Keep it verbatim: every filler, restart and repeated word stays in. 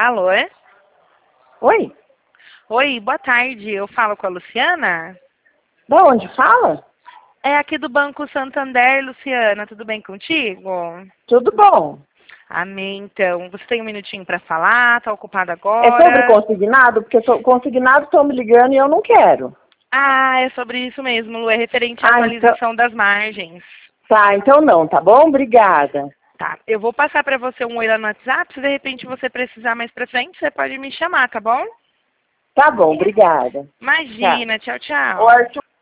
Alô? Oi? Oi, boa tarde. Eu falo com a Luciana? Da onde fala? É aqui do Banco Santander, Luciana. Tudo bem contigo? Tudo bom. Amém, então. Você tem um minutinho para falar? Tá ocupada É sobre agora? consignado? Porque so- consignado estão me ligando e eu não quero. Ah, é sobre isso mesmo, Lu. É referente à Ah, então... atualização das margens. Tá, então não, tá bom? Obrigada. Tá, eu vou passar para você um oi lá no WhatsApp. Se de repente você precisar mais pra frente, você pode me chamar, tá bom? Tá bom, obrigada. Tá. Imagina, tchau, Ô, tchau. Arthur.